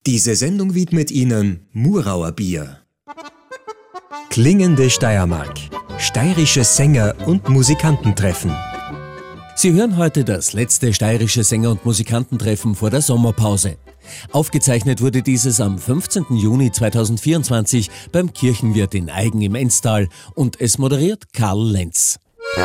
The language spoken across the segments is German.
Diese Sendung widmet Ihnen Murauer Bier. Klingende Steiermark. Steirische Sänger und Musikantentreffen. Sie hören heute das letzte steirische Sänger- und Musikantentreffen vor der Sommerpause. Aufgezeichnet wurde dieses am 15. Juni 2024 beim Kirchenwirt in Aigen im Enztal und es moderiert Karl Lenz.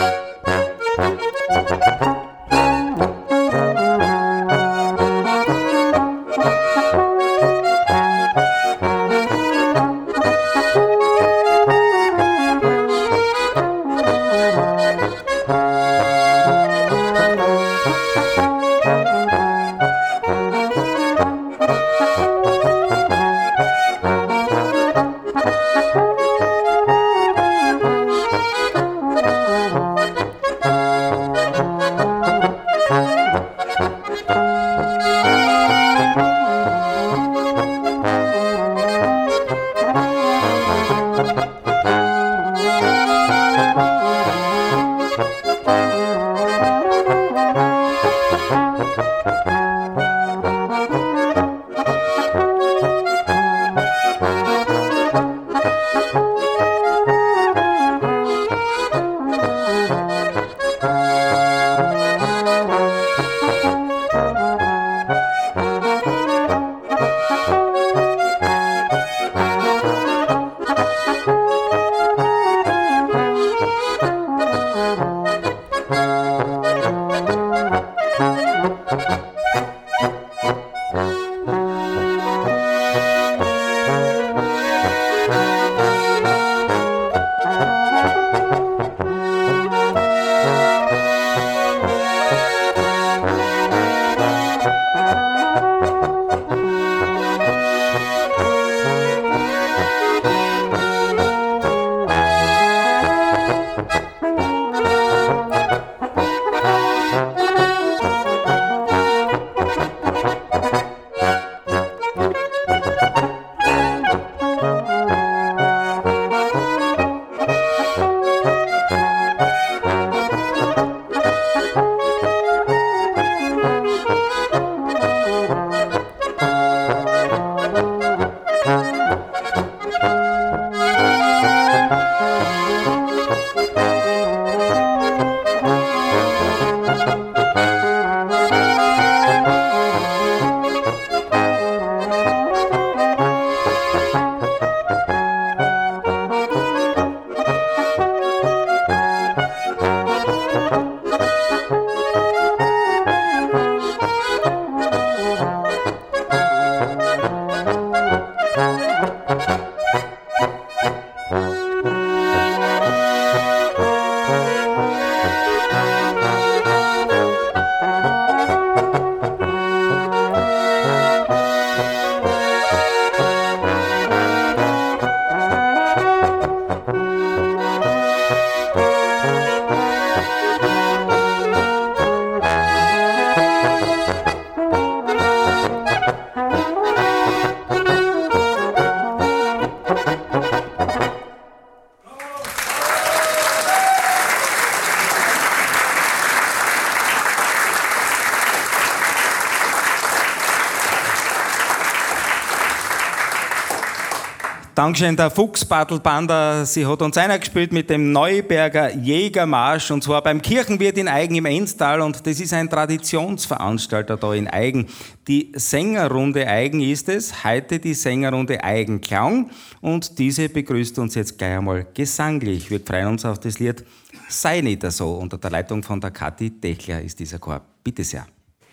Dankeschön, der Fuchs-Battle-Banda, sie hat uns eingespielt mit dem Neuberger Jägermarsch und zwar beim Kirchenwirt in Aigen im Enztal und das ist ein Traditionsveranstalter da in Aigen. Die Sängerrunde Aigen ist es, heute die Sängerrunde Aigenklang und diese begrüßt uns jetzt gleich einmal gesanglich. Wir freuen uns auf das Lied Sei nicht so. Unter der Leitung von der Kathi Dechler ist dieser Chor. Bitte sehr.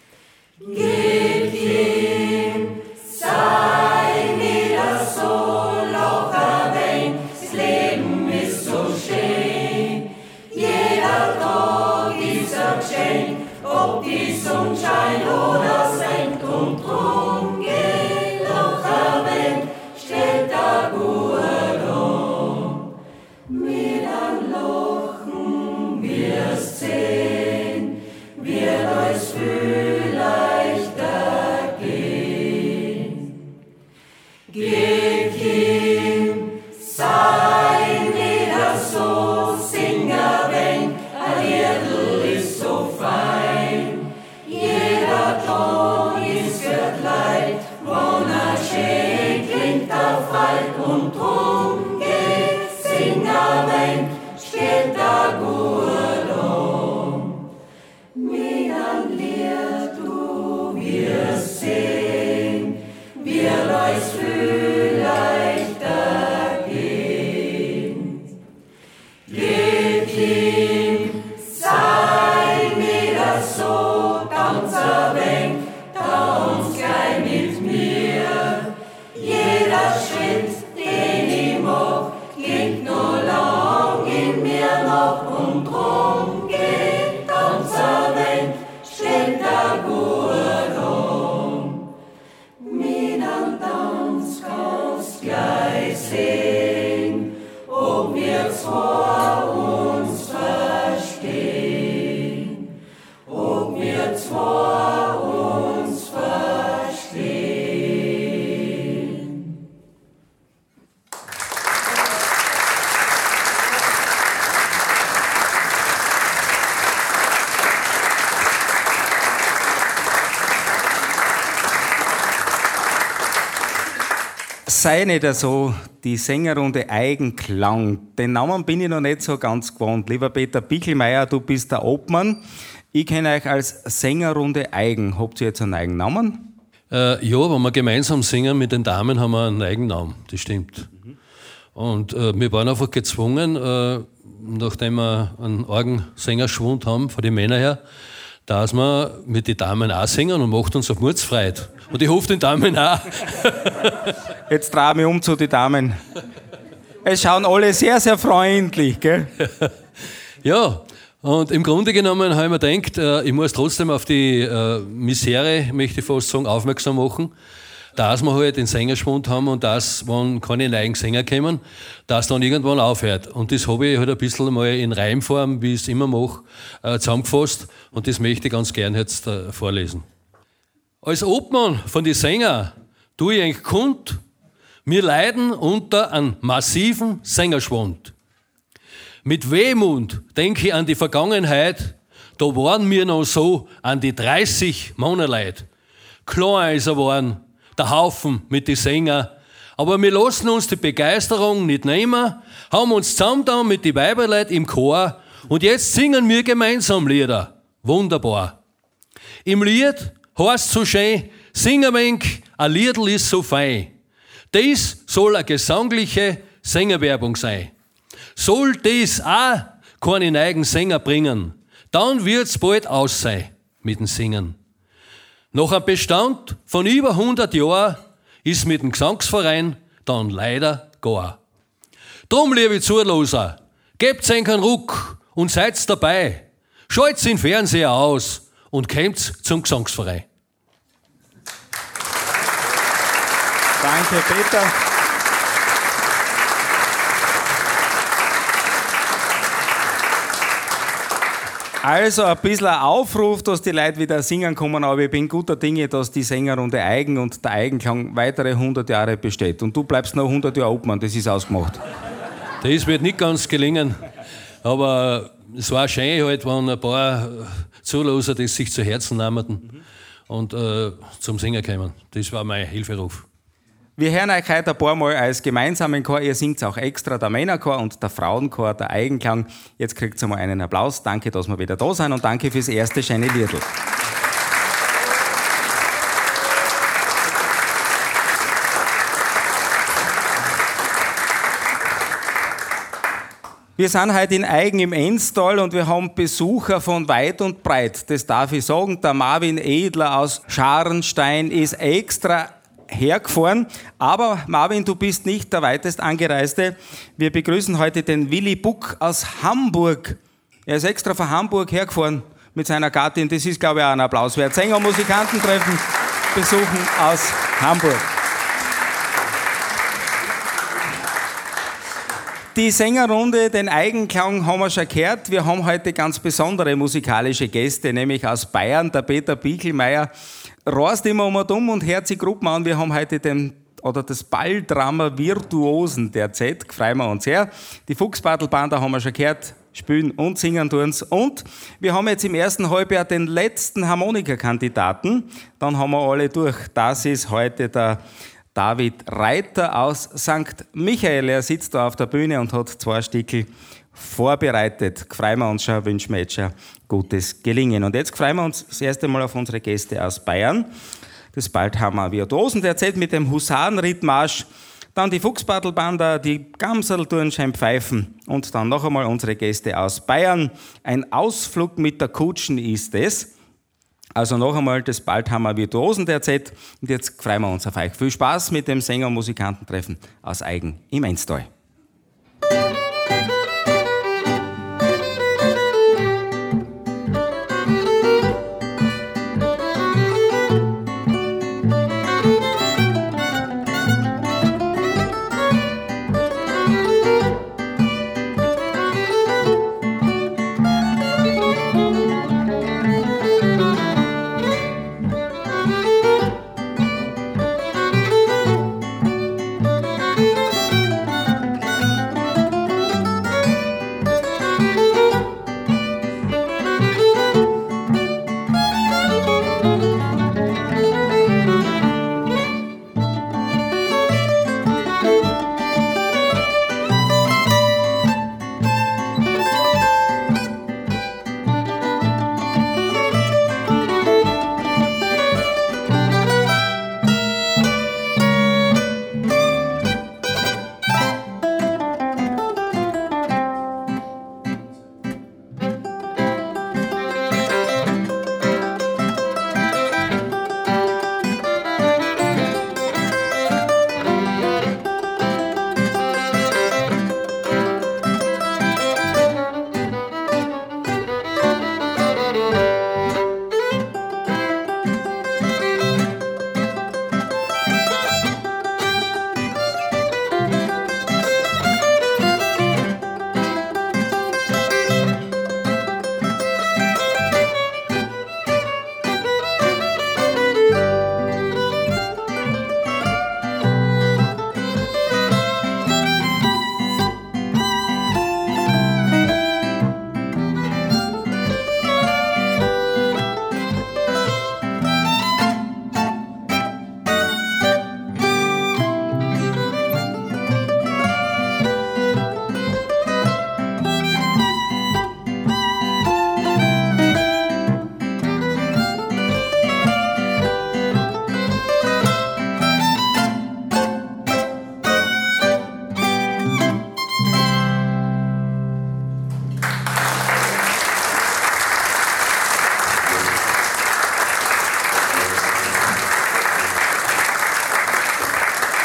Gib ihm, sei nicht so. Ob die Sonnenschein oder senkt und drum geht noch ein Weg, steht der Gut um. Mit einem Lachen wirst sehen, wird euch viel leichter gehen. Geht ihm, sei nicht so, sing ein wenig, ein Liedl ist so fein. Jeder Tag ist für Leid, wo er und uns kannst gleich sehen, ob wir zwar uns verstehen, ob wir zwar uns verstehen. Sei nicht so, die Sängerrunde Eigenklang. Den Namen bin ich noch nicht so ganz gewohnt. Lieber Peter Bichelmeier, du bist der Obmann. Ich kenne euch als Sängerrunde Eigen. Habt ihr jetzt einen eigenen Namen? Ja, wenn wir gemeinsam singen mit den Damen, haben wir einen eigenen Namen, das stimmt. Und wir waren einfach gezwungen, nachdem wir einen argen Sängerschwund haben, von den Männern her, dass wir mit den Damen auch singen und macht uns auf Mordsfreude. Und ich hoffe den Damen auch. Jetzt drehe ich mich um zu den Damen. Es schauen alle sehr, sehr freundlich, gell? Ja, und im Grunde genommen habe ich mir gedacht, ich muss trotzdem auf die Misere, möchte ich fast sagen, aufmerksam machen, dass wir halt den Sängerschwund haben und dass, wenn keine neuen Sänger kommen, dass dann irgendwann aufhört. Und das habe ich halt ein bisschen mal in Reimform, wie ich es immer mache, zusammengefasst und das möchte ich ganz gern jetzt vorlesen. Als Obmann von den Sängern tue ich eigentlich kund, wir leiden unter einem massiven Sängerschwund. Mit Wehmut denke ich an die Vergangenheit, da waren wir noch so an die 30 Monate. Klar ist er geworden, der Haufen mit den Sängern, aber wir lassen uns die Begeisterung nicht nehmen, haben uns zusammengetan mit den Weiberleuten im Chor und jetzt singen wir gemeinsam Lieder. Wunderbar. Im Lied heißt so schön, sing ein wenig, ein Liedl ist so fein. Dies soll eine gesangliche Sängerwerbung sein. Soll dies auch keinen eigenen Sänger bringen, dann wird's bald aus sein mit dem Singen. Nach einem Bestand von über 100 Jahren ist mit dem Gesangsverein dann leider gar. Drum, liebe Zuhörer, gebt euch einen Ruck und seid dabei. Schalt's den Fernseher aus und kommt zum Gesangsverein. Danke, Peter. Also ein bisschen ein Aufruf, dass die Leute wieder singen kommen, aber ich bin guter Dinge, dass die Sängerrunde Eigen und der Eigenklang weitere 100 Jahre besteht. Und du bleibst noch 100 Jahre Obmann, das ist ausgemacht. Das wird nicht ganz gelingen, aber es war schön, halt, wenn ein paar Zuhörer das sich zu Herzen nahmen und zum Singen kommen. Das war mein Hilferuf. Wir hören euch heute ein paar Mal als gemeinsamen Chor. Ihr singt auch extra, der Männerchor und der Frauenchor, der Eigenklang. Jetzt kriegt ihr mal einen Applaus. Danke, dass wir wieder da sind und danke fürs erste schöne Liedl. Wir sind heute in Eigen im Enstal und wir haben Besucher von weit und breit. Das darf ich sagen. Der Marvin Edler aus Scharenstein ist extra hergefahren. Aber Marvin, du bist nicht der weitest Angereiste. Wir begrüßen heute den Willi Buck aus Hamburg. Er ist extra von Hamburg hergefahren mit seiner Gattin. Das ist, glaube ich, auch ein Applaus wert. Sänger und Musikantentreffen besuchen aus Hamburg. Die Sängerrunde, den Eigenklang haben wir schon gehört. Wir haben heute ganz besondere musikalische Gäste, nämlich aus Bayern, der Peter Bichelmeier. Rast immer um und um und hört sich Gruppen an. Wir haben heute das Balldrama Virtuosen der Z, freuen wir uns sehr. Die Fuchsbattlband, da haben wir schon gehört, spielen und singen tun's. Und wir haben jetzt im ersten Halbjahr den letzten Harmonikakandidaten. Dann haben wir alle durch. Das ist heute der David Reiter aus St. Michael. Er sitzt da auf der Bühne und hat 2 Stickel vorbereitet. Freuen wir uns schon, wünschen wir jetzt schon gutes Gelingen. Und jetzt freuen wir uns das erste Mal auf unsere Gäste aus Bayern. Das Baldhammer Virtuosen derzeit mit dem Husarenrittmarsch. Dann die Fuchsbattlbander, die Gamserl schein pfeifen. Und dann noch einmal unsere Gäste aus Bayern. Ein Ausflug mit der Kutschen ist es. Also noch einmal das Baldhammer Virtuosen derzeit. Und jetzt freuen wir uns auf euch. Viel Spaß mit dem Sänger- und Musikantentreffen aus Eigen im Enstal.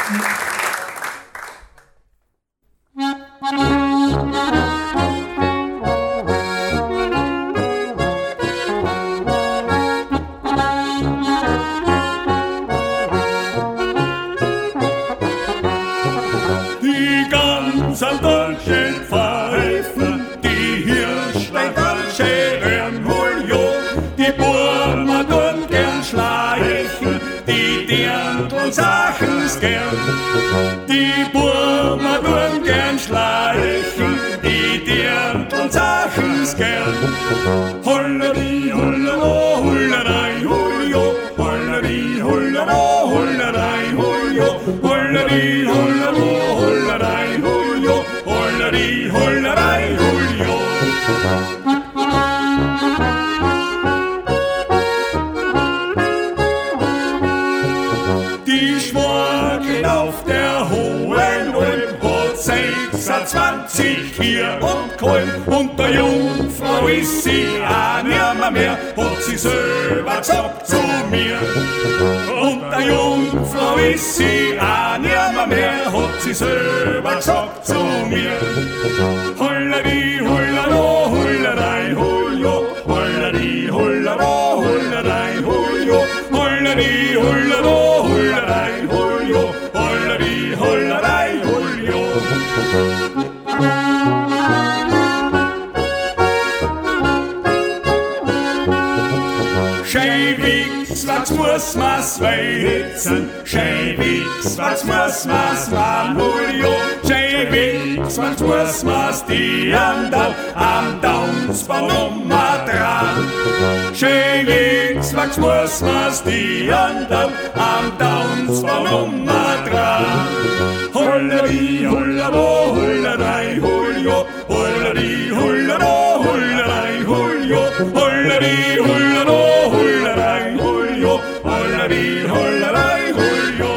Die Burma tun gern schleichen, die Dirndl sachen's gern. Holleri, hollero, hollerei, holjo, holleri, hollero, hollerei, holjo, holleri, hollero, hollerei, holjo, holleri, hollerei, holjo. Die Schwurgel auf der hohen Ulm hat 26 hier und Kolm. Und der Jungfrau ist sie auch nimmer mehr, hat sie selber gesagt zu mir. Und der Jungfrau ist sie auch nimmer mehr, hat sie selber gesagt zu mir. Holleri, hollero, hollerei, holjo, holleri, hollero, hollerei, holjo, holleri, hollero, hollerei, holjo, holleri, hollerei, holjo. Scheiwix, was muss man's weizen? Scheiwix, was muss man's machen, holjo? Scheiwix, was muss man's die andal am Daunsbahn dran? Scheiwix, was muss man's die andal am Daunsbahn dran? Holleri, hollero, hollerei, holjo, holleri, hollero, hollerei, holjo, holleri, hollero, hollerei, holjo, holleri, hollerei, holjo.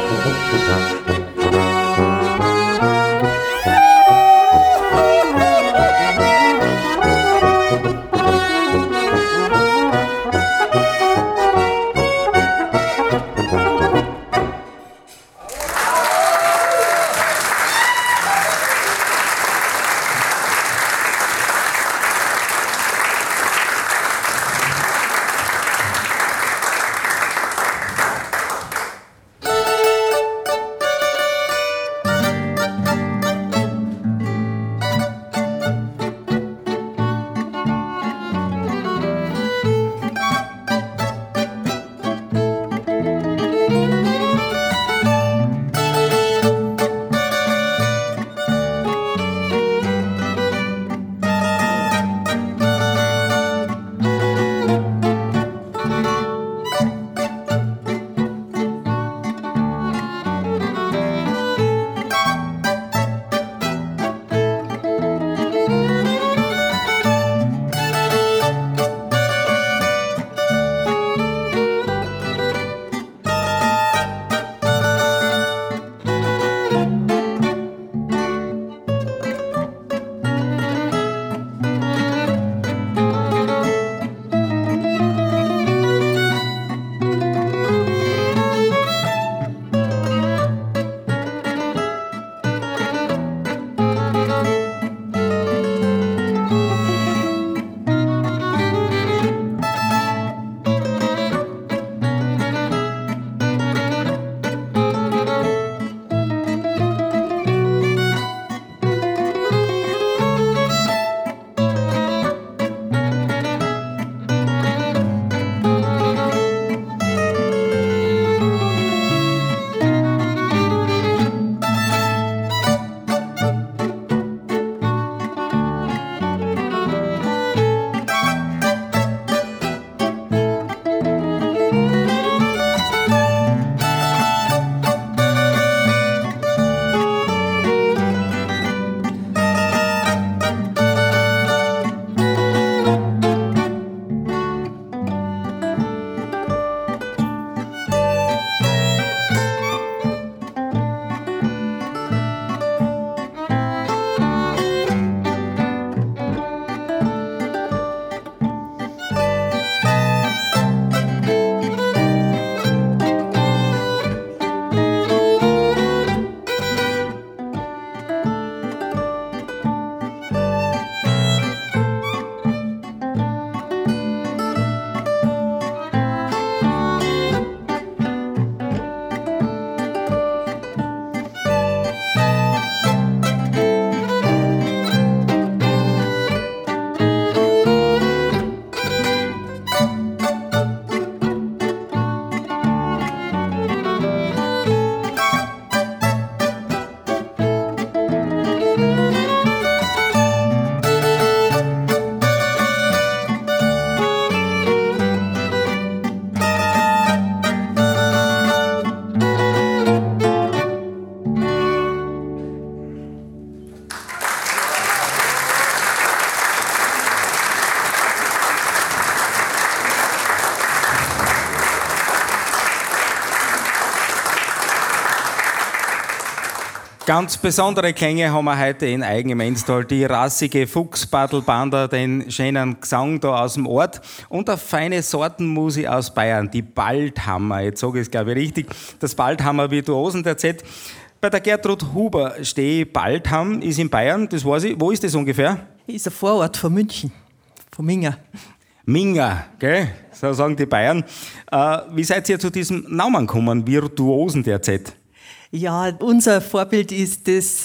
Ganz besondere Klänge haben wir heute in Eigen im Enstal. Die rassige Fuchsbadelbanda, den schönen Gesang da aus dem Ort und eine feine Sortenmusik aus Bayern, die Baldhammer. Jetzt sage ich es, glaube ich, richtig. Das Baldhammer Virtuosen der Z. Bei der Gertrud Huber stehe ich. Baldham ist in Bayern, das weiß ich. Wo ist das ungefähr? Ist ein Vorort von München, von Minga. Minga, gell? So sagen die Bayern. Wie seid ihr zu diesem Namen gekommen, Virtuosen der Z? Ja, unser Vorbild ist das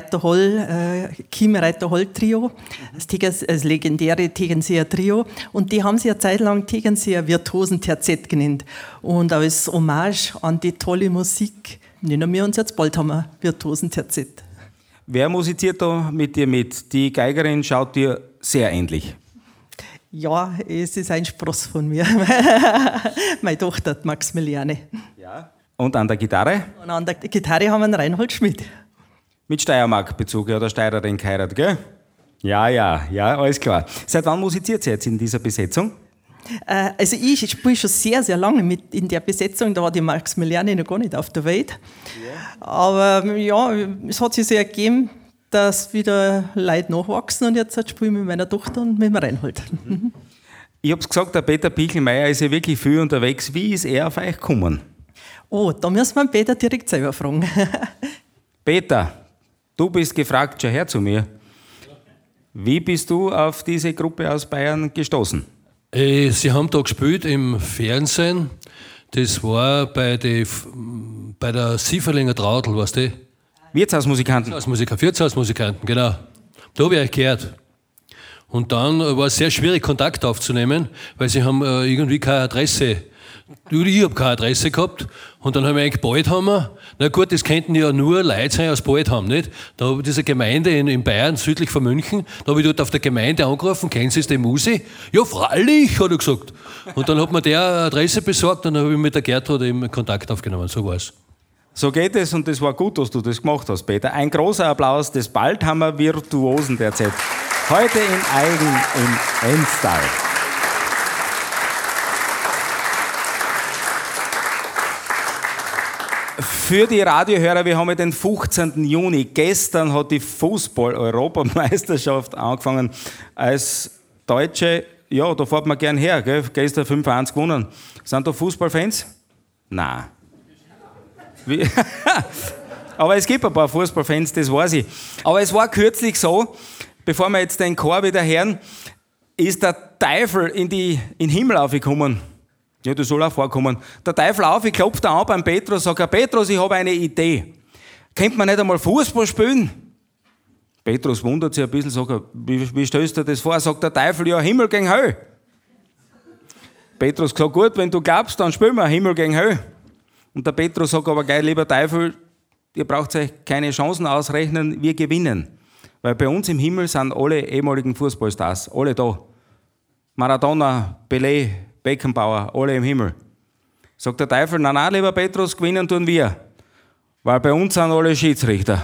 Kim-Reiter-Holl-Trio, das legendäre Tegernseer Trio. Und die haben sich eine Zeit lang Tegernseer Virtuosen der Z genannt. Und als Hommage an die tolle Musik nennen wir uns jetzt Baldhammer Virtuosen der Z. Wer musiziert da mit dir mit? Die Geigerin schaut dir sehr ähnlich. Ja, es ist ein Spross von mir. Meine Tochter, Maximiliane. Ja. Und an der Gitarre? Und an der Gitarre haben wir einen Reinhold Schmidt. Mit Steiermark-Bezug, ja, der Steirerin geheiratet, gell? Ja, alles klar. Seit wann musiziert ihr jetzt in dieser Besetzung? Also ich spiele schon sehr, sehr lange mit in der Besetzung. Da war die Maximiliane noch gar nicht auf der Welt. Yeah. Aber ja, es hat sich so ergeben, dass wieder Leute nachwachsen und jetzt spiele ich mit meiner Tochter und mit dem Reinhold. Ich habe es gesagt, der Peter Pichelmeier ist ja wirklich viel unterwegs. Wie ist er auf euch gekommen? Oh, da müssen wir Peter direkt selber fragen. Peter, du bist gefragt, schau her zu mir. Wie bist du auf diese Gruppe aus Bayern gestoßen? Sie haben da gespielt im Fernsehen. Das war bei der Sieferlinger Traudl, weißt du? Wirtshausmusikanten. Wirtshausmusikanten, genau. Da habe ich euch gehört. Und dann war es sehr schwierig, Kontakt aufzunehmen, weil sie haben irgendwie keine Adresse. Ich habe keine Adresse gehabt. Und dann haben wir eigentlich Baldhammer. Na gut, das könnten ja nur Leute sein aus Baldham, nicht? Da habe ich diese Gemeinde in Bayern, südlich von München, da habe ich dort auf der Gemeinde angerufen, kennen Sie die Musi? Ja, freilich, hat er gesagt. Und dann hat mir der Adresse besorgt und dann habe ich mit der Gertrud eben Kontakt aufgenommen, so war es. So geht es und das war gut, dass du das gemacht hast, Peter. Ein großer Applaus des Baldhammer Virtuosen der Z. Heute in Eigen im Enstal. Für die Radiohörer, wir haben ja den 15. Juni. Gestern hat die Fußball-Europameisterschaft angefangen. Als Deutsche, ja, da fährt man gern her, gell? Gestern 5-1 gewonnen. Sind da Fußballfans? Nein. Aber es gibt ein paar Fußballfans, das weiß ich. Aber es war kürzlich so, bevor wir jetzt den Chor wieder hören, ist der Teufel in den Himmel aufgekommen. Ja, das soll auch vorkommen. Der Teufel auf, ich klopfe da an beim Petrus, sagt er, Petrus, ich habe eine Idee. Könnte man nicht einmal Fußball spielen? Petrus wundert sich ein bisschen, sagt er, wie stellst du dir das vor? Sagt der Teufel, ja, Himmel gegen Hölle. Petrus sagt, gut, wenn du glaubst, dann spielen wir Himmel gegen Hölle. Und der Petrus sagt aber, geil, lieber Teufel, ihr braucht euch keine Chancen ausrechnen, wir gewinnen. Weil bei uns im Himmel sind alle ehemaligen Fußballstars, alle da. Maradona, Pelé, Beckenbauer, alle im Himmel. Sagt der Teufel, nein, lieber Petrus, gewinnen tun wir. Weil bei uns sind alle Schiedsrichter.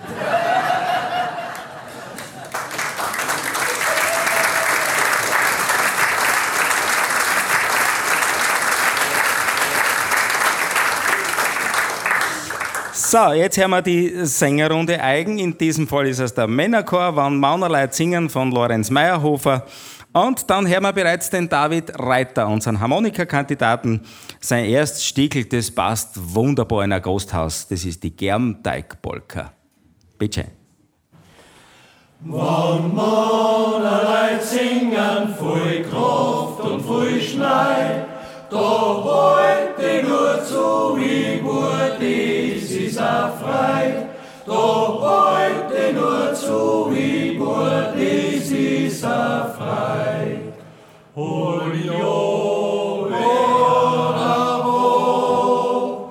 So, jetzt hören wir die Sängerrunde Eigen. In diesem Fall ist es der Männerchor, wann Maunerleut singen von Lorenz Meyerhofer. Und dann hören wir bereits den David Reiter, unseren Harmonikakandidaten. Sein erstes Stickel, das passt wunderbar in ein Gasthaus. Das ist die Germteig-Polka. Bitte schön. Wann Maunerleut singen, voll Kraft und voll Schneid, da heute nur zu, wie gut das ist auch frei. Da heute nur zu, wie gut das ist auch frei. Holio, bravo,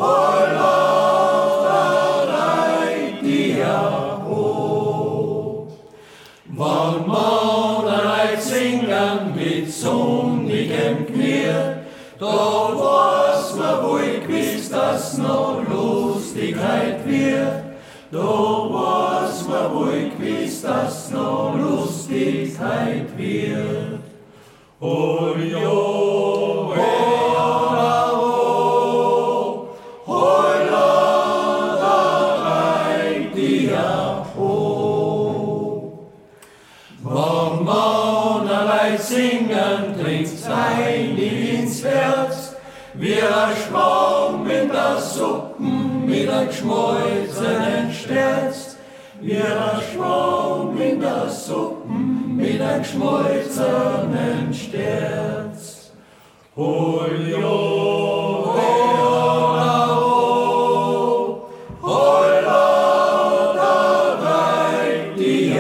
Hollerei, dir ho. Wann Maunerleut singen mit sonnigem Knier, da weiß man wohl gewiss, dass noch Lustigkeit wird. Da weiß man wohl gewiss, dass noch Lustigkeit wird. Holio, bravo, Hollerei, ein Schwamm in der Suppen mit einem geschmolzenen Sterz. Wie ein Schwamm in der Suppen mit einem geschmolzenen Sterz. Hol jo, hol da rein die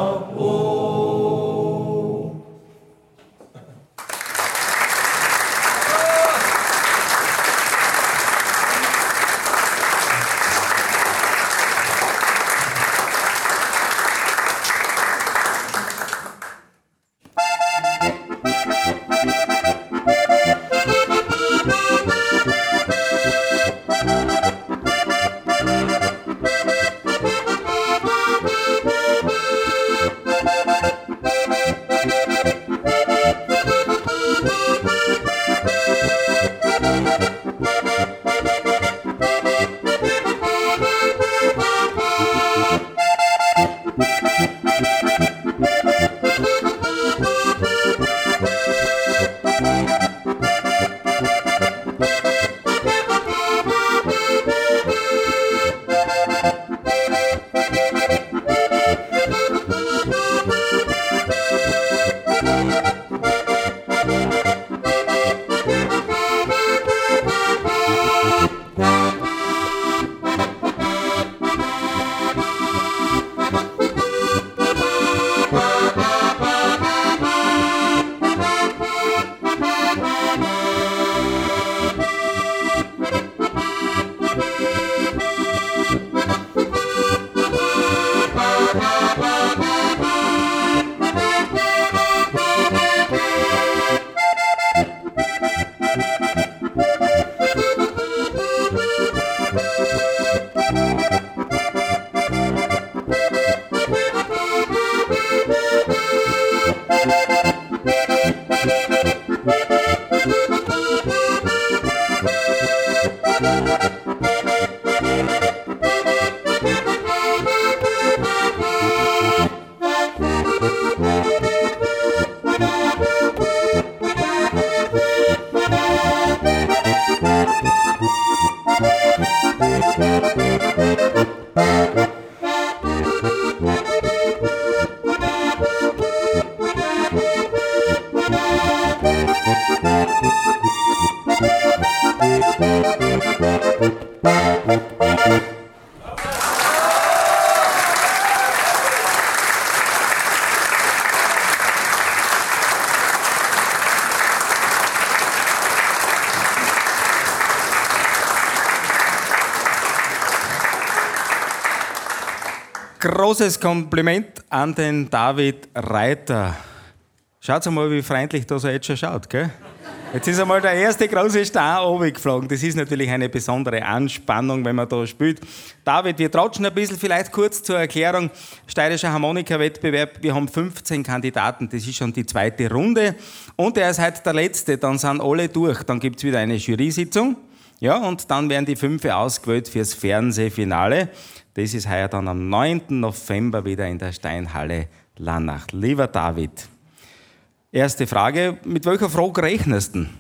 Großes Kompliment an den David Reiter. Schaut mal, wie freundlich das jetzt schon schaut, gell? Jetzt ist einmal der erste große Star runtergeflogen. Das ist natürlich eine besondere Anspannung, wenn man da spielt. David, wir tratschen ein bisschen, vielleicht kurz zur Erklärung. Steirischer Harmonika-Wettbewerb, wir haben 15 Kandidaten, das ist schon die zweite Runde. Und er ist heute der letzte, dann sind alle durch. Dann gibt es wieder eine Jury-Sitzung. Ja, und dann werden die 5 ausgewählt fürs Fernsehfinale. Das ist heuer dann am 9. November wieder in der Steinhalle Lannach. Lieber David, erste Frage, mit welcher Frage rechnest du?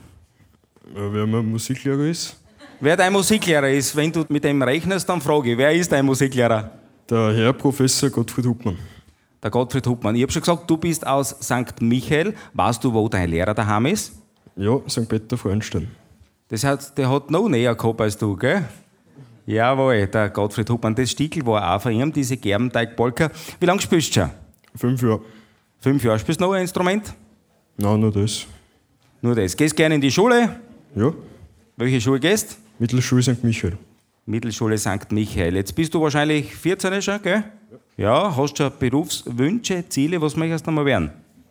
Wer mein Musiklehrer ist. Wer dein Musiklehrer ist, wenn du mit dem rechnest, dann frage ich, wer ist dein Musiklehrer? Der Herr Professor Gottfried Hupmann. Der Gottfried Hupmann. Ich habe schon gesagt, du bist aus St. Michael. Weißt du, wo dein Lehrer daheim ist? Ja, St. Peter Frauenstein. Das heißt, der hat noch näher gehabt als du, gell? Jawohl, der Gottfried Hupmann. Das Stickel war auch von ihm, diese Gerbenteig-Polka. Wie lange spielst du schon? 5 Jahre. 5 Jahre. Spielst du noch ein Instrument? Nein, nur das. Nur das. Gehst gerne in die Schule? Ja. Welche Schule gehst? Mittelschule St. Michael. Mittelschule St. Michael. Jetzt bist du wahrscheinlich 14 schon, gell? Ja. Hast du schon Berufswünsche, Ziele? Was möchtest du noch mal werden?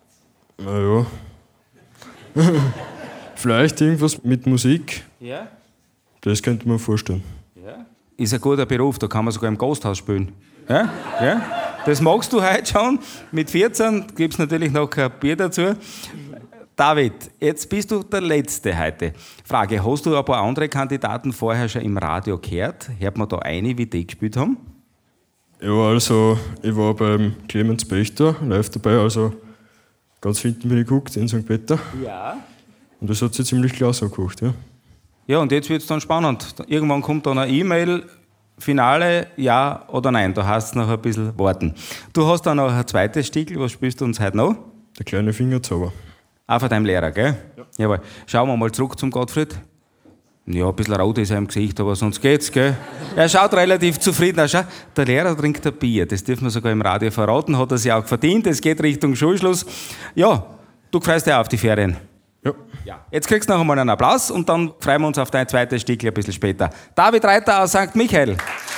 Na ja. Vielleicht irgendwas mit Musik. Ja. Das könnte man vorstellen. Ja. Ist ein guter Beruf, da kann man sogar im Gasthaus spielen. Ja? Ja? Das magst du heute schon. Mit 14 gibt es natürlich noch ein Bier dazu. David, jetzt bist du der Letzte heute. Frage, hast du ein paar andere Kandidaten vorher schon im Radio gehört? Hört man da eine, wie die gespielt haben? Ja, also ich war beim Clemens Pächter live dabei, also ganz hinten bin ich geguckt in St. Peter. Ja. Und das hat sich ziemlich klasse angehört, ja. Ja, und jetzt wird es dann spannend. Irgendwann kommt dann eine E-Mail, Finale, ja oder nein. Da heißt es noch ein bisschen warten. Du hast dann noch ein zweites Stickel. Was spielst du uns heute noch? Der kleine Fingerzauber. Auch von deinem Lehrer, gell? Ja. Jawohl. Schauen wir mal zurück zum Gottfried. Ja, ein bisschen rot ist er im Gesicht, aber sonst geht's, gell? Er schaut relativ zufrieden aus. Schau, der Lehrer trinkt ein Bier. Das dürfen wir sogar im Radio verraten. Hat er sich auch verdient. Es geht Richtung Schulschluss. Ja, du freust dich auf die Ferien. Ja. Jetzt kriegst du noch einmal einen Applaus und dann freuen wir uns auf dein zweites Stückchen ein bisschen später. David Reiter aus St. Michael.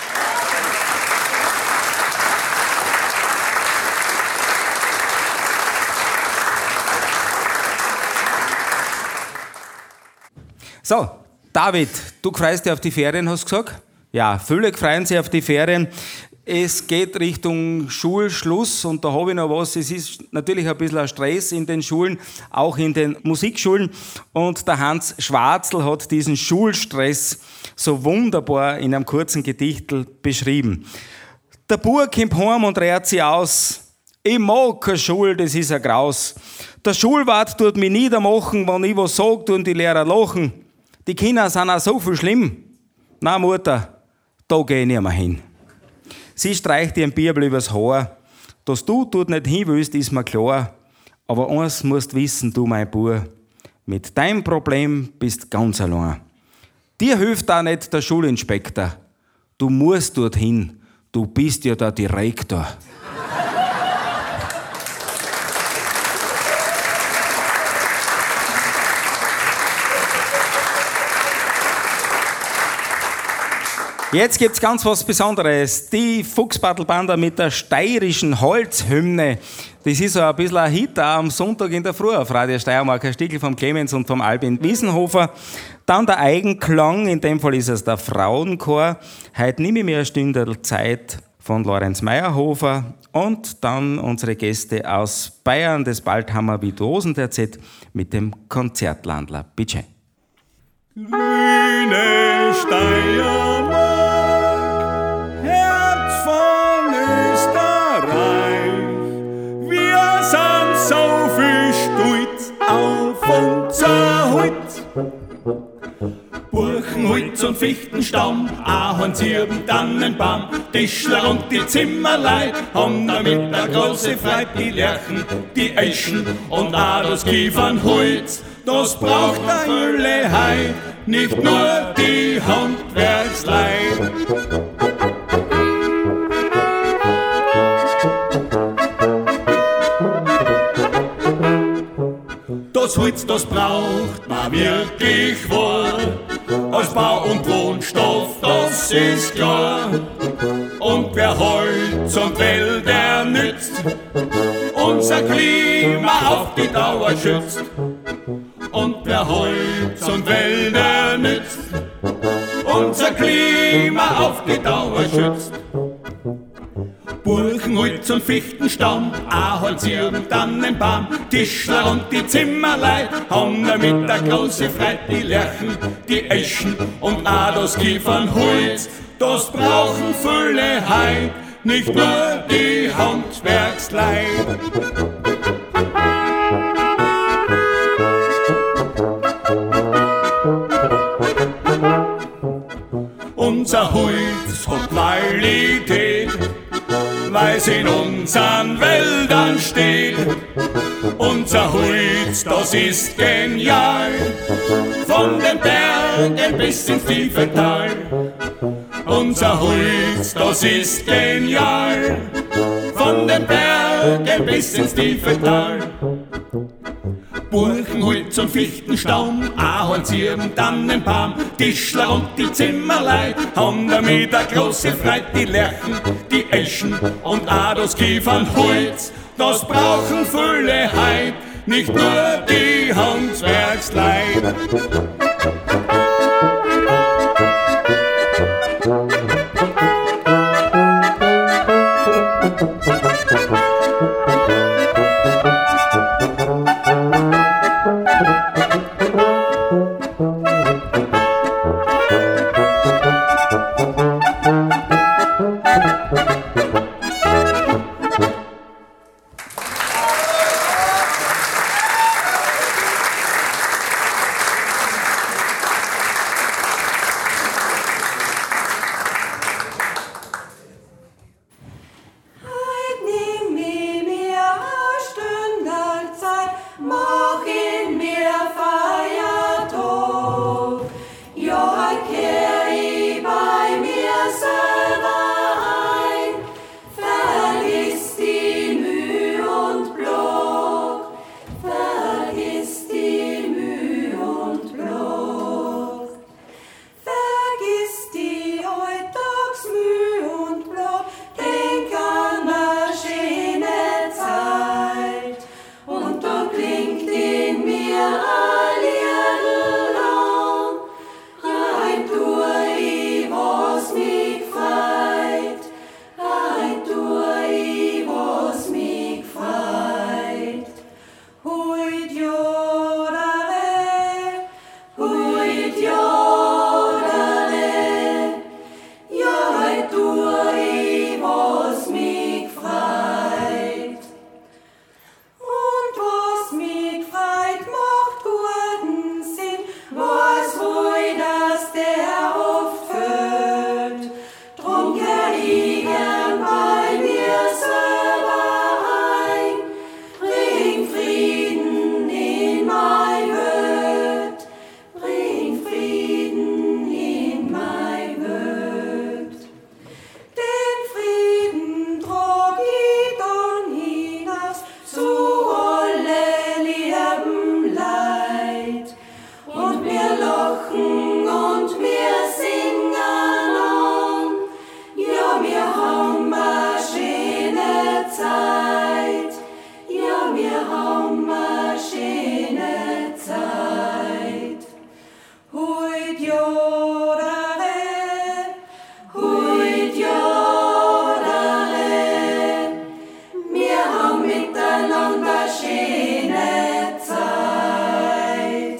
So, David, du freust dich auf die Ferien, hast du gesagt? Ja, viele freuen sich auf die Ferien. Es geht Richtung Schulschluss und da habe ich noch was. Es ist natürlich ein bisschen ein Stress in den Schulen, auch in den Musikschulen. Und der Hans Schwarzl hat diesen Schulstress so wunderbar in einem kurzen Gedichtel beschrieben. Der Bub kommt heim und rät sich aus. Ich mag keine Schule, das ist ein Graus. Der Schulwart tut mich niedermachen, wenn ich was sag, tun die Lehrer lachen. Die Kinder sind auch so viel schlimm. Na Mutter, da geh ich nicht mehr hin. Sie streicht ihren Bibel übers Haar. Dass du dort nicht hin willst, ist mir klar. Aber eins musst wissen, du mein Bub. Mit deinem Problem bist ganz allein. Dir hilft auch nicht der Schulinspektor. Du musst dorthin. Du bist ja der Direktor. Jetzt gibt's ganz was Besonderes. Die Fuchsbattlbanda mit der steirischen Holzhymne. Das ist so ein bisschen ein Hit auch am Sonntag in der Früh auf Radio Steiermark. Ein Stickel vom Clemens und vom Albin Wiesenhofer. Dann der Eigenklang, in dem Fall ist es der Frauenchor. Heute nehme ich mir eine Stunde Zeit von Lorenz Meyerhofer. Und dann unsere Gäste aus Bayern, das Baldhammer Virtuosen TZ mit dem Konzertlandler. Bitte. Grüne Steiermark, Herz von Österreich, wir sind so viel stolz auf unser Holz. Buchenholz und Fichtenstamm, Ahornzirben, Tannenbaum, Tischler und die Zimmerlein haben damit eine große Freude. Die Lerchen, die Eschen und auch das Kiefernholz, das braucht eine Fülle Heid, nicht nur die Handwerksleid. Das Holz, das braucht man wirklich wohl, als Bau- und Wohnstoff, das ist klar. Und wer Holz und Wälder nützt, unser Klima auf die Dauer schützt. Und wer Holz und Wälder nützt, unser Klima auf die Dauer schützt. Buchenholz und Fichtenstamm, Ahornzirben, Tannenbaum, Tischler und die Zimmerlein haben damit eine große Freude. Die Lerchen, die Eschen und auch das Kiefernholz, das brauchen viele Heid, nicht nur die Handwerksleid. Unser Holz hat Qualität, weil's in unseren Wäldern steht. Unser Holz, das ist genial, von den Bergen bis ins tiefe Tal. Unser Holz, das ist genial, von den Bergen bis ins tiefe Tal. Buchenholz und Fichtenstamm, Ahornzirben, Tannenbaum, Tischler und die Zimmerlein haben damit eine große Freude. Die Lerchen, die Eschen und auch das Kiefernholz, das brauchen viele Heid, nicht nur die Handwerksleid. haben eine schöne Zeit. Ja, wir haben eine schöne Zeit. Heut Jodere, heut Jodere. Wir haben miteinander schöne Zeit.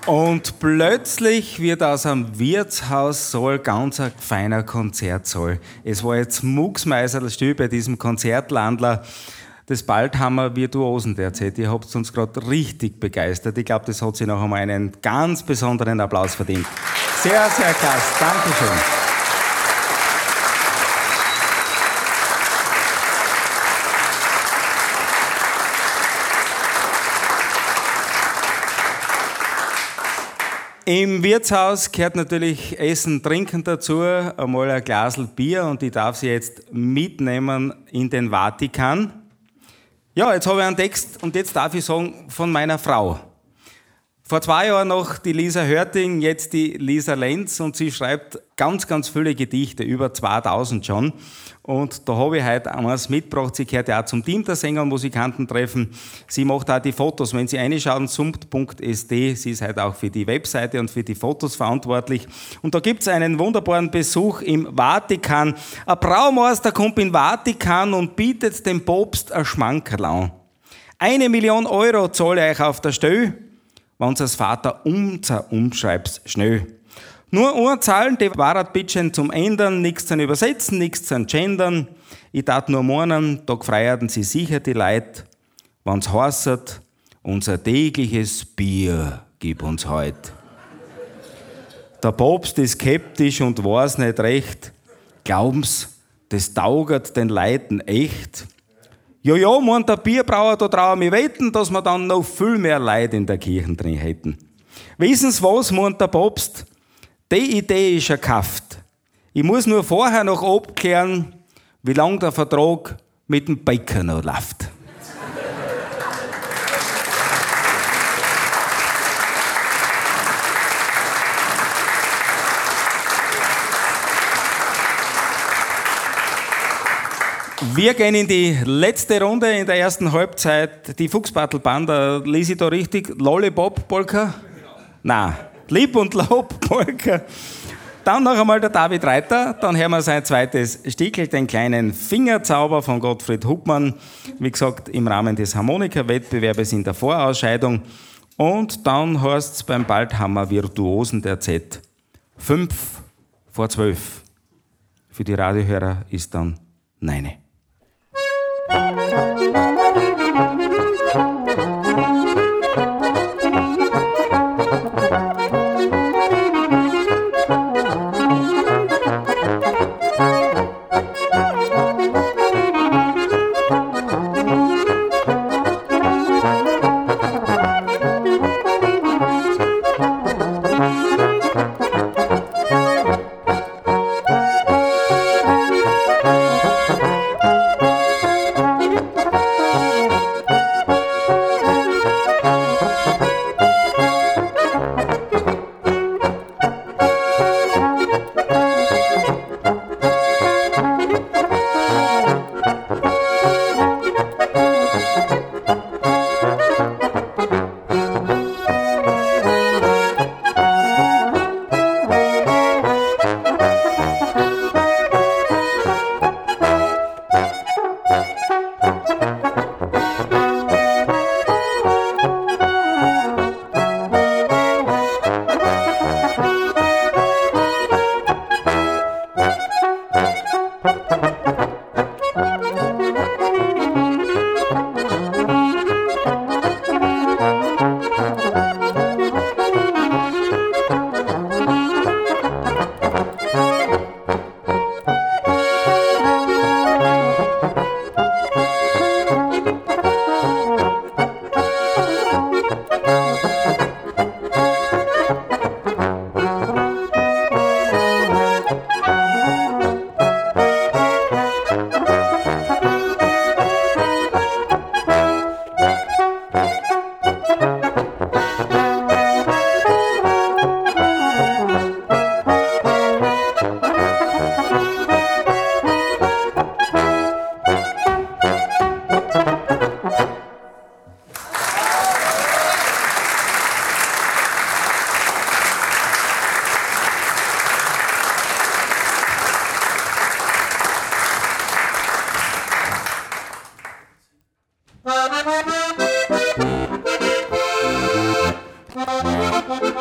Und plötzlich wird aus einem Wirtshaussaal ganz ein feiner Konzertsaal. Es war jetzt mucksmeiserl-still bei diesem Konzertlandler. Das Baldhammer Virtuosen derzeit. Ihr habt uns gerade richtig begeistert. Ich glaube, das hat sich noch einmal einen ganz besonderen Applaus verdient. Sehr, sehr klasse. Dankeschön. Im Wirtshaus gehört natürlich Essen, Trinken dazu, einmal ein Glasl Bier und ich darf Sie jetzt mitnehmen in den Vatikan. Ja, jetzt habe ich einen Text und jetzt darf ich sagen, von meiner Frau. Vor 2 Jahren noch die Lisa Hörting, jetzt die Lisa Lenz und sie schreibt ganz, ganz viele Gedichte, über 2000 schon. Und da habe ich heute eines mitgebracht, sie gehört ja auch zum Team der Sänger- und Musikantentreffen. Sie macht auch die Fotos, wenn Sie reinschauen, summt.sd, sie ist heute auch für die Webseite und für die Fotos verantwortlich. Und da gibt es einen wunderbaren Besuch im Vatikan. Ein Braumeister kommt in Vatikan und bietet dem Papst ein Schmankerl an. 1 Million Euro zahle ich euch auf der Stelle, wenn das Vater umschreibt, schnell. Nur eine Zahl, die war bitteschön zum Ändern, nichts zum Übersetzen, nichts zum Gendern. Ich tat nur meinen, da gefreierten sie sicher die Leute, wenn's heißt, unser tägliches Bier gib uns heut. Der Papst ist skeptisch und weiß nicht recht. Glauben's, das taugert den Leuten echt? Ja, meint der Bierbrauer, da traue ich mich wetten, dass wir dann noch viel mehr Leute in der Kirche drin hätten. Wissen Sie was, meint der Papst? Die Idee ist erkauft. Ich muss nur vorher noch abklären, wie lange der Vertrag mit dem Bäcker noch läuft. Wir gehen in die letzte Runde in der ersten Halbzeit. Die Fuchsbattlband, lese ich da richtig? Lollipop-Polka? Nein, Lieb und Lob-Polka. Dann noch einmal der David Reiter, dann hören wir sein zweites Stickel, den kleinen Fingerzauber von Gottfried Huppmann. Wie gesagt, im Rahmen des Harmonika-Wettbewerbes in der Vorausscheidung. Und dann heißt es beim Baldhammer Virtuosen der Z. 11:55. Für die Radiohörer ist dann 9.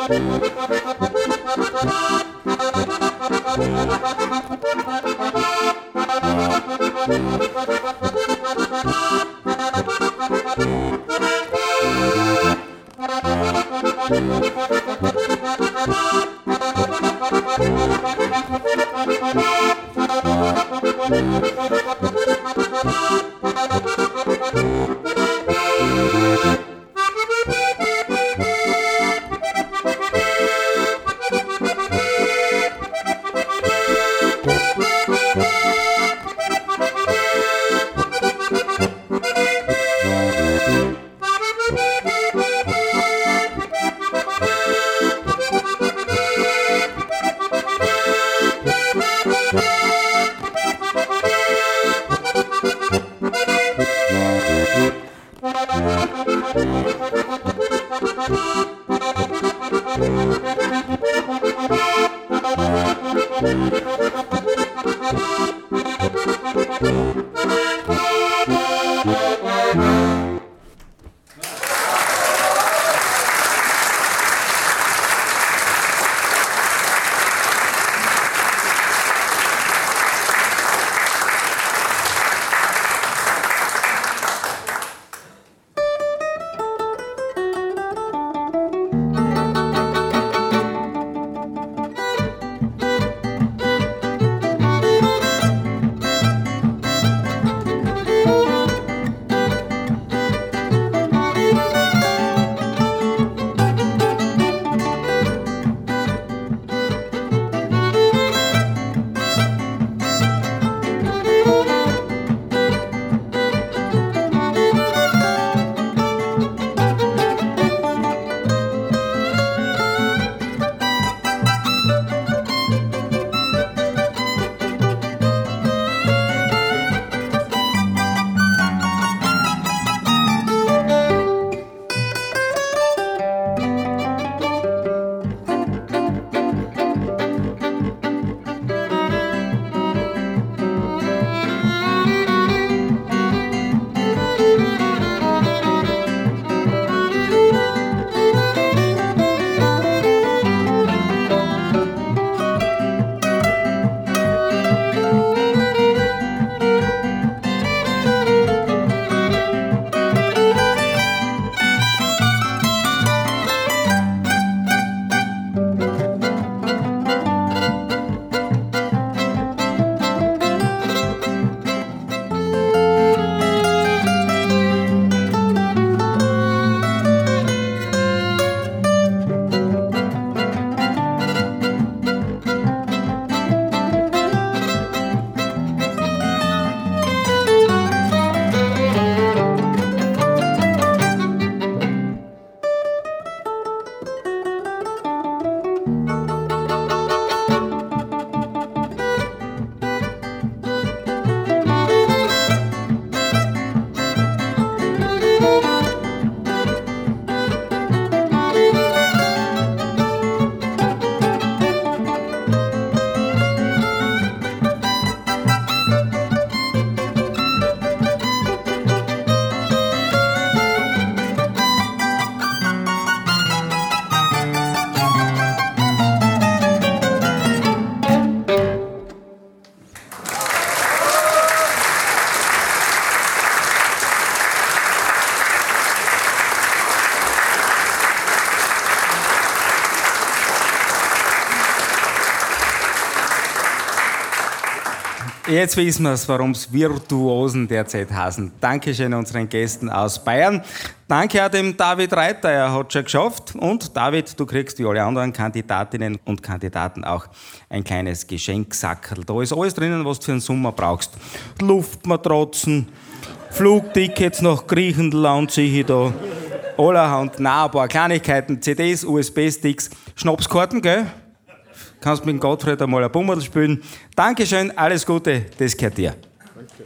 Jetzt wissen wir es, warum es Virtuosen derzeit heißen. Dankeschön unseren Gästen aus Bayern. Danke auch dem David Reiter, er hat schon geschafft. Und David, du kriegst wie alle anderen Kandidatinnen und Kandidaten auch ein kleines Geschenksackerl. Da ist alles drinnen, was du für den Sommer brauchst. Luftmatratzen, Flugtickets nach Griechenland sehe ich da. Allerhand, ein paar Kleinigkeiten, CDs, USB-Sticks, Schnapskarten, gell? Kannst mit dem Gottfried einmal ein Bummerl spielen. Dankeschön, alles Gute, das gehört dir. Danke.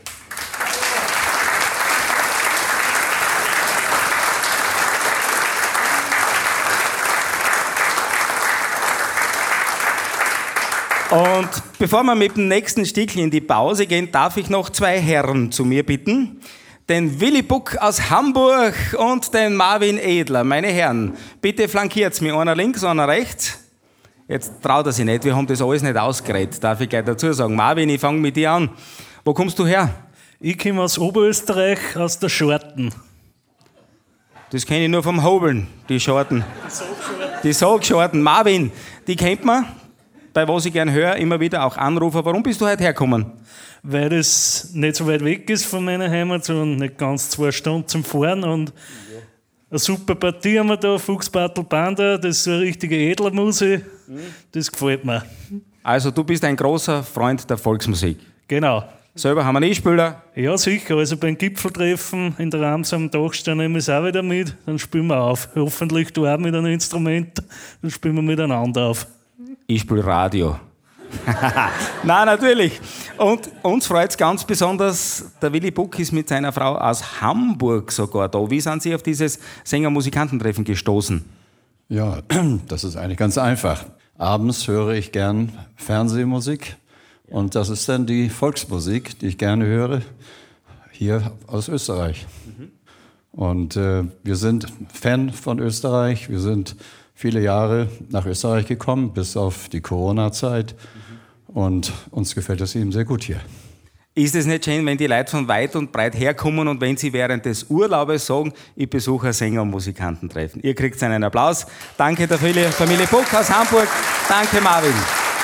Und bevor wir mit dem nächsten Stückchen in die Pause gehen, darf ich noch zwei Herren zu mir bitten. den Willy Buck aus Hamburg und den Marvin Edler. Meine Herren, bitte flankiert's mir, einer links, einer rechts. Jetzt traut er sich nicht, wir haben das alles nicht ausgeredet, darf ich gleich dazu sagen. Marvin, ich fange mit dir an. Wo kommst du her? Ich komme aus Oberösterreich, aus der Schorten. Das kenne ich nur vom Hobeln, die Schorten. Die Sogschorten. Marvin, die kennt man, bei was ich gern höre, immer wieder auch Anrufer. Warum bist du heute hergekommen? Weil das nicht so weit weg ist von meiner Heimat, sondern nicht ganz 2 Stunden zum Fahren. Und eine super Partie haben wir da, Fuchsbattle Panda, das ist so eine richtige Edlermusik. Das gefällt mir. Also du bist ein großer Freund der Volksmusik. Genau. Selber haben wir einen E-Spieler. Ja, sicher. Also beim Gipfeltreffen in der Rams am Dachstein nehmen wir es auch wieder mit. Dann spielen wir auf. Hoffentlich du auch mit einem Instrument. Dann spielen wir miteinander auf. Ich spiele Radio. Nein, natürlich. Und uns freut es ganz besonders, der Willy Buck ist mit seiner Frau aus Hamburg sogar da. Wie sind Sie auf dieses Sänger-Musikantentreffen gestoßen? Ja, das ist eigentlich ganz einfach. Abends höre ich gern Fernsehmusik und das ist dann die Volksmusik, die ich gerne höre, hier aus Österreich. Und wir sind Fan von Österreich, wir sind viele Jahre nach Österreich gekommen, bis auf die Corona-Zeit. Und uns gefällt es eben sehr gut hier. Ist es nicht schön, wenn die Leute von weit und breit herkommen und wenn sie während des Urlaubes sagen, ich besuche ein Sänger- und Musikantentreffen? Ihr kriegt einen Applaus. Danke der Familie Buck aus Hamburg. Danke Marvin.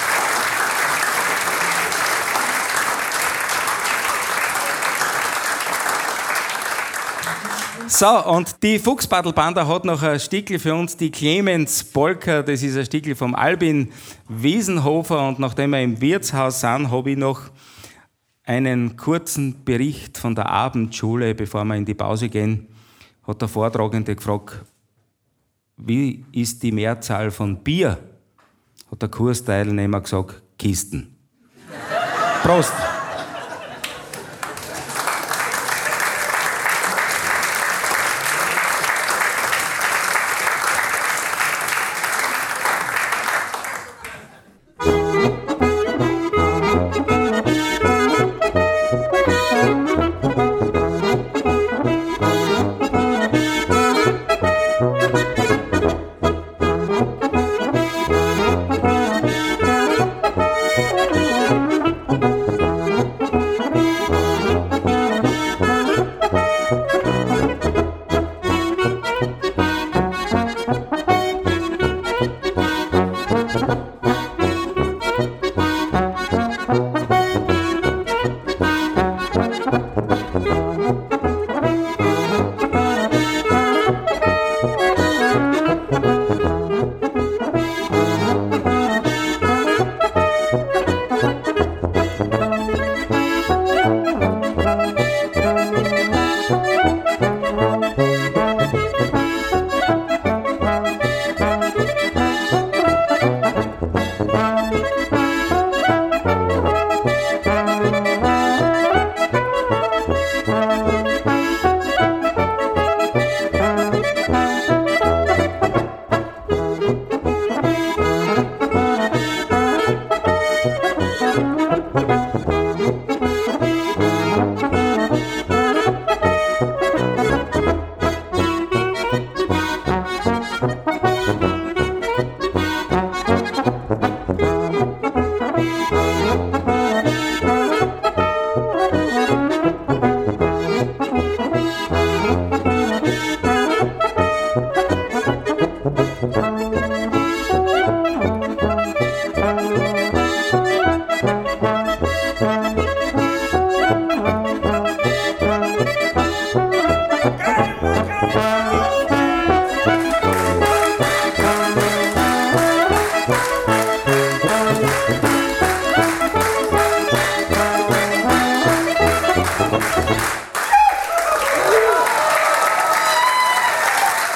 So, und die Fuchsbattle-Banda hat noch ein Stickel für uns, die Clemens Polka. Das ist ein Stickel vom Albin Wiesenhofer. Und nachdem wir im Wirtshaus sind, habe ich noch einen kurzen Bericht von der Abendschule, bevor wir in die Pause gehen. Hat der Vortragende gefragt, wie ist die Mehrzahl von Bier? Hat der Kursteilnehmer gesagt, Kisten. Prost!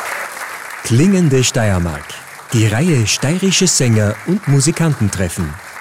Klingende Steiermark. Die Reihe Steirische Sänger und Musikantentreffen.